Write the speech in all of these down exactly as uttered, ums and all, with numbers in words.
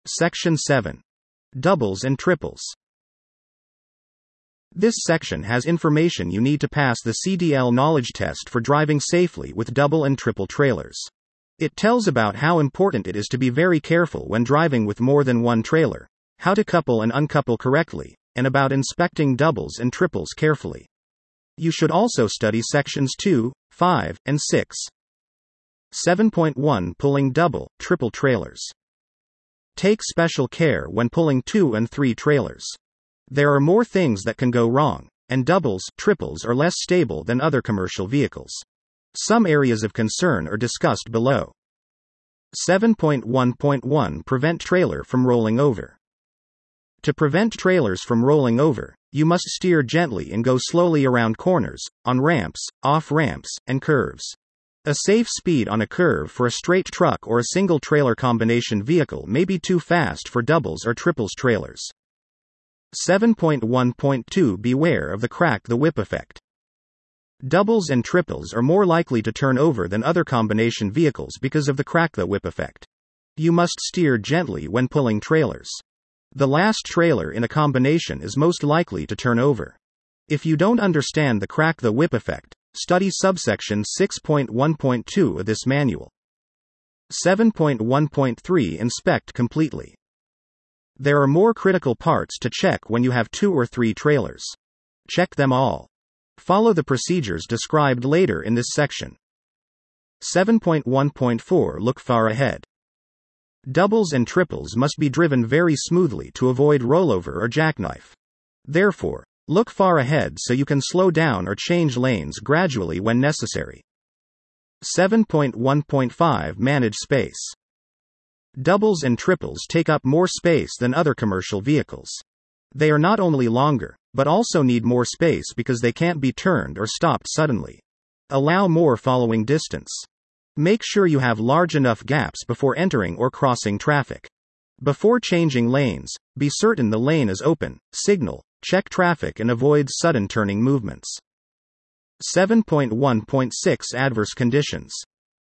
Section seven. Doubles and triples. This section has information you need to pass the C D L knowledge test for driving safely with double and triple trailers. It tells about how important it is to be very careful when driving with more than one trailer, how to couple and uncouple correctly, and about inspecting doubles and triples carefully. You should also study sections two, five, and six. seven point one Pulling double, triple trailers. Take special care when pulling two and three trailers. There are more things that can go wrong, and doubles, triples are less stable than other commercial vehicles. Some areas of concern are discussed below. seven point one point one Prevent trailer from rolling over. To prevent trailers from rolling over, you must steer gently and go slowly around corners, on ramps, off ramps, and curves. A safe speed on a curve for a straight truck or a single trailer combination vehicle may be too fast for doubles or triples trailers. seven point one point two Beware of the crack the whip effect. Doubles and triples are more likely to turn over than other combination vehicles because of the crack the whip effect. You must steer gently when pulling trailers. The last trailer in a combination is most likely to turn over. If you don't understand the crack the whip effect, study subsection six point one point two of this manual. seven point one point three Inspect completely. There are more critical parts to check when you have two or three trailers. Check them all. Follow the procedures described later in this section. seven point one point four Look far ahead. Doubles and triples must be driven very smoothly to avoid rollover or jackknife. Therefore, look far ahead so you can slow down or change lanes gradually when necessary. seven point one point five Manage space. Doubles and triples take up more space than other commercial vehicles. They are not only longer, but also need more space because they can't be turned or stopped suddenly. Allow more following distance. Make sure you have large enough gaps before entering or crossing traffic. Before changing lanes, be certain the lane is open, signal, check traffic and avoid sudden turning movements. seven point one point six Adverse conditions.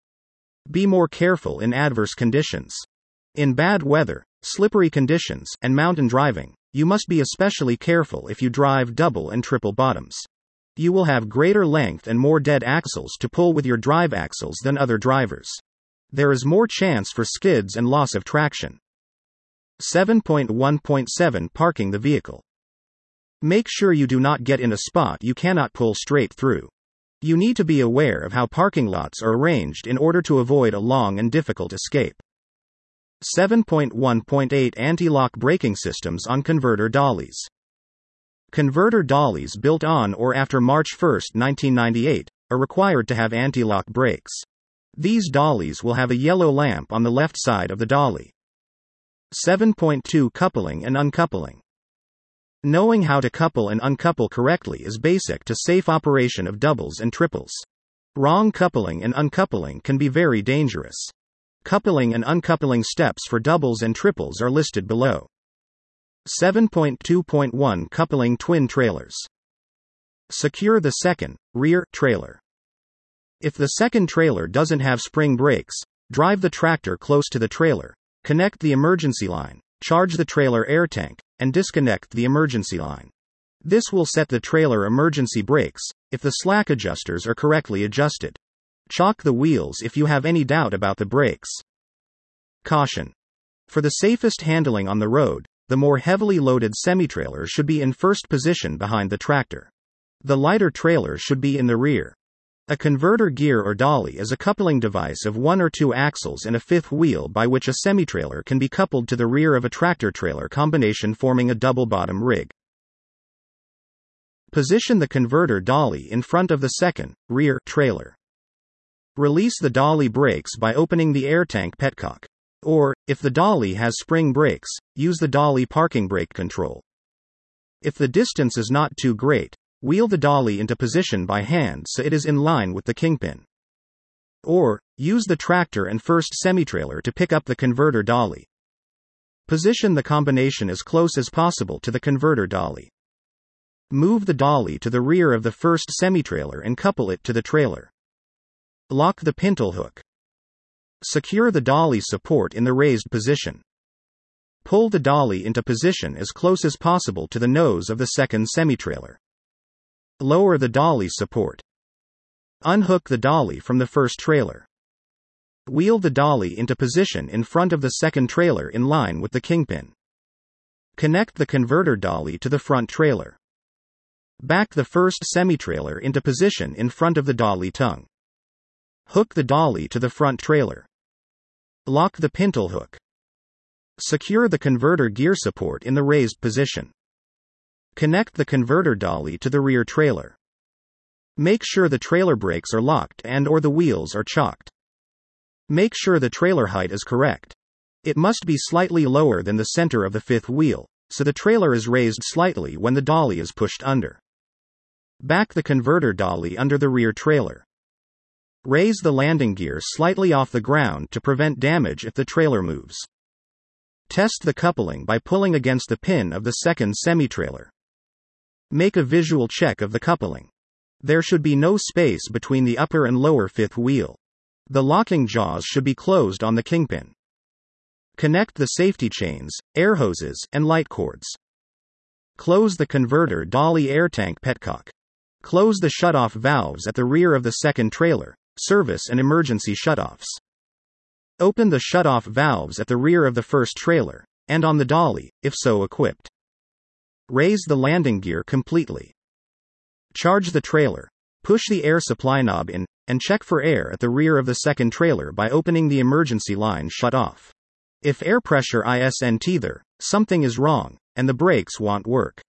Be more careful in adverse conditions. In bad weather, slippery conditions, and mountain driving, you must be especially careful if you drive double and triple bottoms. You will have greater length and more dead axles to pull with your drive axles than other drivers. There is more chance for skids and loss of traction. seven point one point seven Parking the vehicle. Make sure you do not get in a spot you cannot pull straight through. You need to be aware of how parking lots are arranged in order to avoid a long and difficult escape. seven point one point eight Anti-lock braking systems on converter dollies. Converter dollies built on or after March first, nineteen ninety-eight, are required to have anti-lock brakes. These dollies will have a yellow lamp on the left side of the dolly. seven point two Coupling and uncoupling. Knowing how to couple and uncouple correctly is basic to safe operation of doubles and triples. Wrong coupling and uncoupling can be very dangerous. Coupling and uncoupling steps for doubles and triples are listed below. seven point two point one Coupling twin trailers. Secure the second, rear, trailer. If the second trailer doesn't have spring brakes, drive the tractor close to the trailer, connect the emergency line, charge the trailer air tank, and disconnect the emergency line. This will set the trailer emergency brakes, if the slack adjusters are correctly adjusted. Chock the wheels if you have any doubt about the brakes. Caution. For the safest handling on the road, the more heavily loaded semi-trailer should be in first position behind the tractor. The lighter trailer should be in the rear. A converter gear or dolly is a coupling device of one or two axles and a fifth wheel by which a semi-trailer can be coupled to the rear of a tractor-trailer combination forming a double-bottom rig. Position the converter dolly in front of the second, rear, trailer. Release the dolly brakes by opening the air tank petcock. Or, if the dolly has spring brakes, use the dolly parking brake control. If the distance is not too great, wheel the dolly into position by hand so it is in line with the kingpin. Or, use the tractor and first semi-trailer to pick up the converter dolly. Position the combination as close as possible to the converter dolly. Move the dolly to the rear of the first semi-trailer and couple it to the trailer. Lock the pintle hook. Secure the dolly support in the raised position. Pull the dolly into position as close as possible to the nose of the second semi-trailer. Lower the dolly support. Unhook the dolly from the first trailer. Wheel the dolly into position in front of the second trailer in line with the kingpin. Connect the converter dolly to the front trailer. Back the first semi-trailer into position in front of the dolly tongue. Hook the dolly to the front trailer. Lock the pintle hook. Secure the converter gear support in the raised position. Connect the converter dolly to the rear trailer. Make sure the trailer brakes are locked and or the wheels are chocked. Make sure the trailer height is correct. It must be slightly lower than the center of the fifth wheel, so the trailer is raised slightly when the dolly is pushed under. Back the converter dolly under the rear trailer. Raise the landing gear slightly off the ground to prevent damage if the trailer moves. Test the coupling by pulling against the pin of the second semi-trailer. Make a visual check of the coupling. There should be no space between the upper and lower fifth wheel. The locking jaws should be closed on the kingpin. Connect the safety chains, air hoses, and light cords. Close the converter dolly air tank petcock. Close the shutoff valves at the rear of the second trailer, service and emergency shutoffs. Open the shutoff valves at the rear of the first trailer, and on the dolly, if so equipped. Raise the landing gear completely. Charge the trailer. Push the air supply knob in, and check for air at the rear of the second trailer by opening the emergency line shutoff. If air pressure isn't there, something is wrong, and the brakes won't work.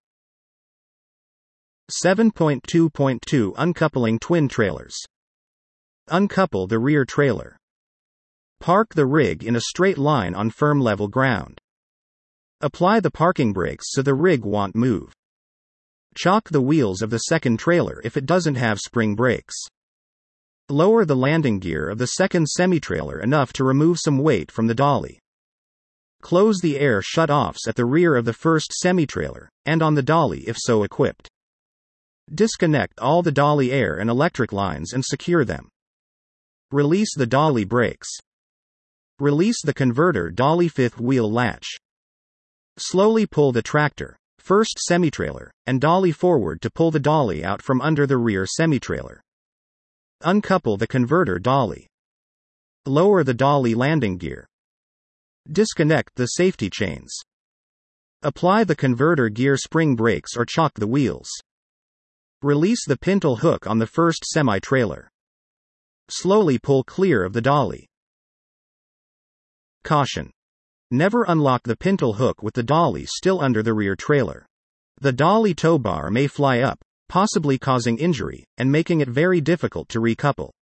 seven point two point two Uncoupling twin trailers. Uncouple the rear trailer. Park the rig in a straight line on firm level ground. Apply the parking brakes so the rig won't move. Chock the wheels of the second trailer if it doesn't have spring brakes. Lower the landing gear of the second semi-trailer enough to remove some weight from the dolly. Close the air shutoffs at the rear of the first semi-trailer, and on the dolly if so equipped. Disconnect all the dolly air and electric lines and secure them. Release the dolly brakes. Release the converter dolly fifth wheel latch. Slowly pull the tractor, first semi-trailer, and dolly forward to pull the dolly out from under the rear semi-trailer. Uncouple the converter dolly. Lower the dolly landing gear. Disconnect the safety chains. Apply the converter gear spring brakes or chock the wheels. Release the pintle hook on the first semi-trailer. Slowly pull clear of the dolly. Caution. Never unlock the pintle hook with the dolly still under the rear trailer. The dolly tow bar may fly up, possibly causing injury, and making it very difficult to recouple.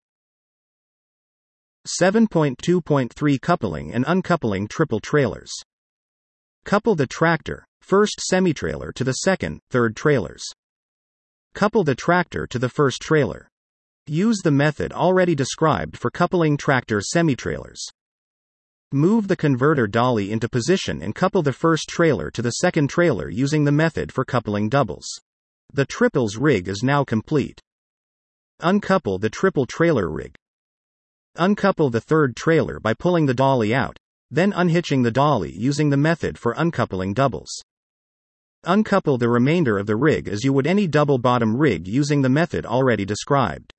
seven point two point three Coupling and uncoupling triple trailers. Couple the tractor, first semi-trailer to the second, third trailers. Couple the tractor to the first trailer. Use the method already described for coupling tractor semi-trailers. Move the converter dolly into position and couple the first trailer to the second trailer using the method for coupling doubles. The triples rig is now complete. Uncouple the triple trailer rig. Uncouple the third trailer by pulling the dolly out, then unhitching the dolly using the method for uncoupling doubles. Uncouple the remainder of the rig as you would any double bottom rig using the method already described.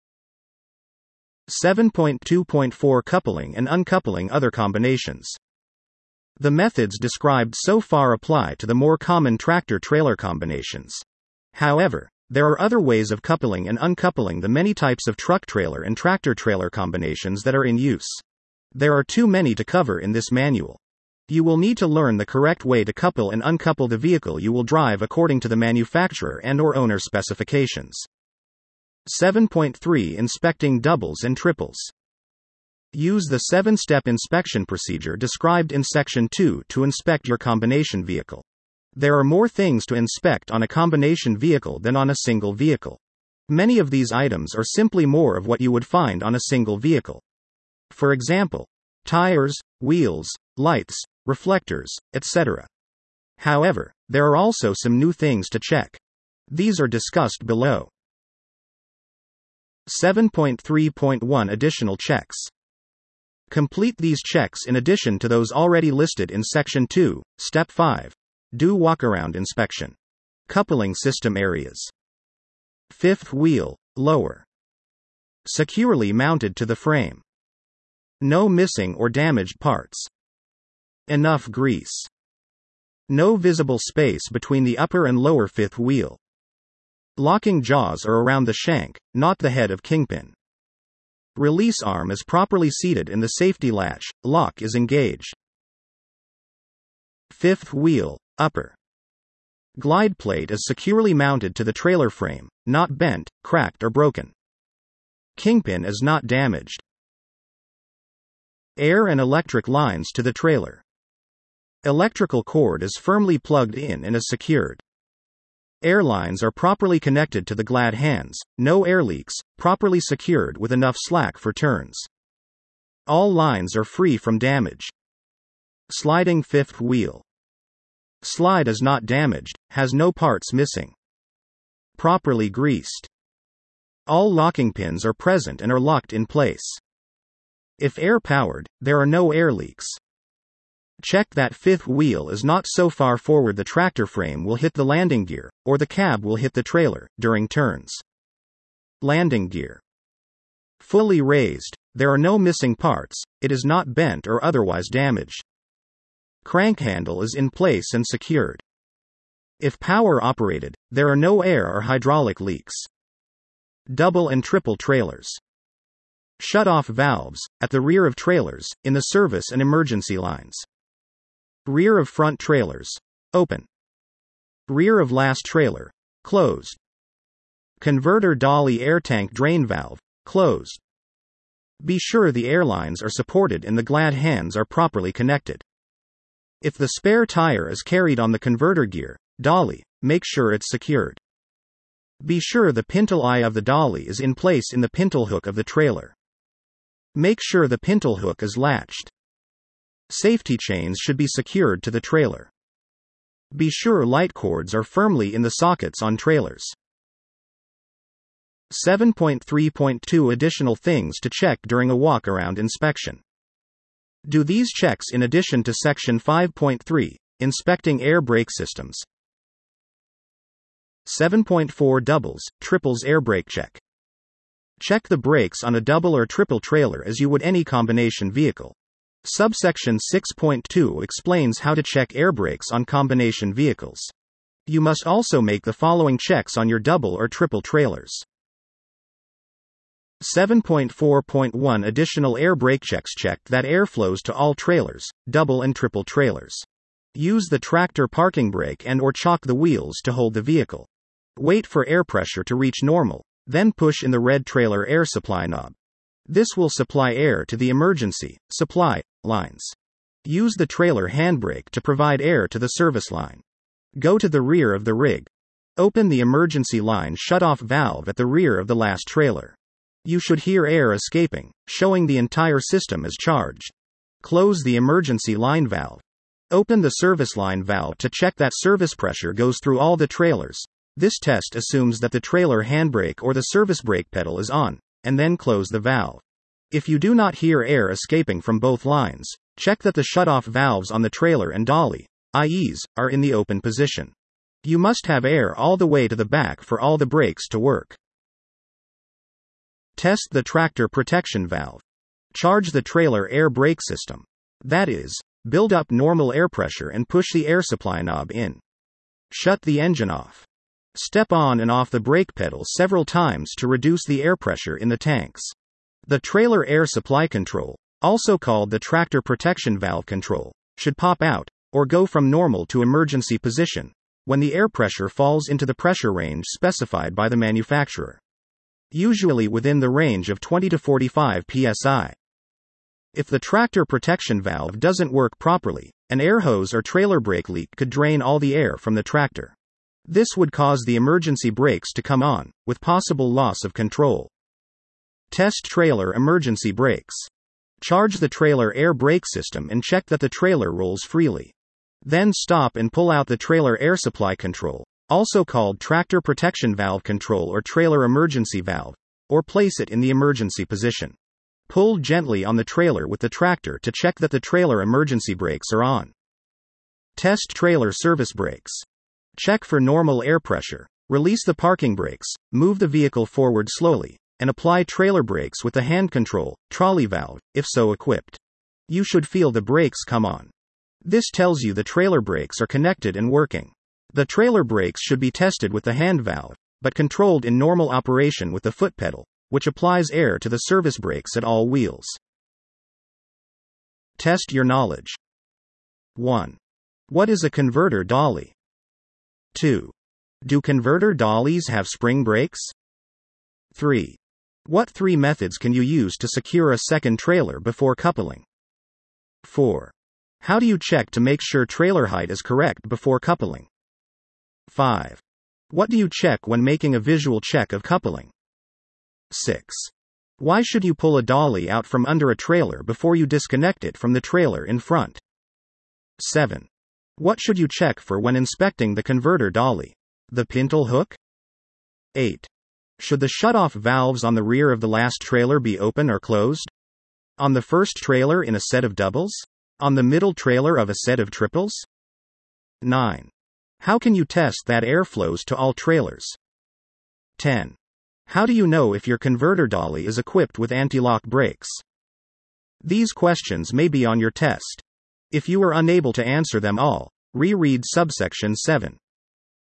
seven point two point four Coupling and uncoupling other combinations. The methods described so far apply to the more common tractor-trailer combinations. However, there are other ways of coupling and uncoupling the many types of truck-trailer and tractor-trailer combinations that are in use. There are too many to cover in this manual. You will need to learn the correct way to couple and uncouple the vehicle you will drive according to the manufacturer and/or owner specifications. seven point three Inspecting doubles and triples. Use the seven-step inspection procedure described in Section two to inspect your combination vehicle. There are more things to inspect on a combination vehicle than on a single vehicle. Many of these items are simply more of what you would find on a single vehicle. For example, tires, wheels, lights, reflectors, et cetera. However, there are also some new things to check. These are discussed below. seven point three point one Additional checks. Complete these checks in addition to those already listed in Section two, Step five. Do walkaround inspection. Coupling system areas. Fifth wheel, lower. Securely mounted to the frame. No missing or damaged parts. Enough grease. No visible space between the upper and lower fifth wheel. Locking jaws are around the shank, not the head of kingpin. Release arm is properly seated in the safety latch, lock is engaged. Fifth wheel, upper. Glide plate is securely mounted to the trailer frame, not bent, cracked or broken. Kingpin is not damaged. Air and electric lines to the trailer. Electrical cord is firmly plugged in and is secured. Air lines are properly connected to the glad hands, no air leaks, properly secured with enough slack for turns. All lines are free from damage. Sliding fifth wheel. Slide is not damaged, has no parts missing. Properly greased. All locking pins are present and are locked in place. If air-powered, there are no air leaks. Check that fifth wheel is not so far forward the tractor frame will hit the landing gear, or the cab will hit the trailer, during turns. Landing gear. Fully raised, there are no missing parts, it is not bent or otherwise damaged. Crank handle is in place and secured. If power operated, there are no air or hydraulic leaks. Double and triple trailers. Shut-off valves, at the rear of trailers, in the service and emergency lines. Rear of front trailers. Open. Rear of last trailer. Closed. Converter dolly air tank drain valve. Closed. Be sure the air lines are supported and the glad hands are properly connected. If the spare tire is carried on the converter gear, dolly, make sure it's secured. Be sure the pintle eye of the dolly is in place in the pintle hook of the trailer. Make sure the pintle hook is latched. Safety chains should be secured to the trailer. Be sure light cords are firmly in the sockets on trailers. seven point three point two Additional things to check during a walk-around inspection. Do these checks in addition to Section five point three, Inspecting Air Brake Systems. seven point four Doubles, Triples Air Brake Check. Check the brakes on a double or triple trailer as you would any combination vehicle. Subsection six point two explains how to check air brakes on combination vehicles. You must also make the following checks on your double or triple trailers. seven point four point one Additional air brake checks. Check that air flows to all trailers, double and triple trailers. Use the tractor parking brake and or chock the wheels to hold the vehicle. Wait for air pressure to reach normal, then push in the red trailer air supply knob. This will supply air to the emergency supply lines. Use the trailer handbrake to provide air to the service line. Go to the rear of the rig. Open the emergency line shut-off valve at the rear of the last trailer. You should hear air escaping, showing the entire system is charged. Close the emergency line valve. Open the service line valve to check that service pressure goes through all the trailers. This test assumes that the trailer handbrake or the service brake pedal is on, and then close the valve. If you do not hear air escaping from both lines, check that the shut-off valves on the trailer and dolly, that is, are in the open position. You must have air all the way to the back for all the brakes to work. Test the tractor protection valve. Charge the trailer air brake system. That is, build up normal air pressure and push the air supply knob in. Shut the engine off. Step on and off the brake pedal several times to reduce the air pressure in the tanks. The trailer air supply control, also called the tractor protection valve control, should pop out, or go from normal to emergency position, when the air pressure falls into the pressure range specified by the manufacturer. Usually within the range of twenty to forty-five P S I. If the tractor protection valve doesn't work properly, an air hose or trailer brake leak could drain all the air from the tractor. This would cause the emergency brakes to come on, with possible loss of control. Test trailer emergency brakes. Charge the trailer air brake system and check that the trailer rolls freely. Then stop and pull out the trailer air supply control, also called tractor protection valve control or trailer emergency valve, or place it in the emergency position. Pull gently on the trailer with the tractor to check that the trailer emergency brakes are on. Test trailer service brakes. Check for normal air pressure. Release the parking brakes, move the vehicle forward slowly, and apply trailer brakes with the hand control, trolley valve, if so equipped. You should feel the brakes come on. This tells you the trailer brakes are connected and working. The trailer brakes should be tested with the hand valve, but controlled in normal operation with the foot pedal, which applies air to the service brakes at all wheels. Test your knowledge. one. What is a converter dolly? two. Do converter dollies have spring brakes? three. What three methods can you use to secure a second trailer before coupling? four. How do you check to make sure trailer height is correct before coupling? five. What do you check when making a visual check of coupling? six. Why should you pull a dolly out from under a trailer before you disconnect it from the trailer in front? seven. What should you check for when inspecting the converter dolly? The pintle hook? eight. Should the shutoff valves on the rear of the last trailer be open or closed? On the first trailer in a set of doubles? On the middle trailer of a set of triples? nine. How can you test that air flows to all trailers? ten. How do you know if your converter dolly is equipped with anti-lock brakes? These questions may be on your test. If you are unable to answer them all, reread subsection seven.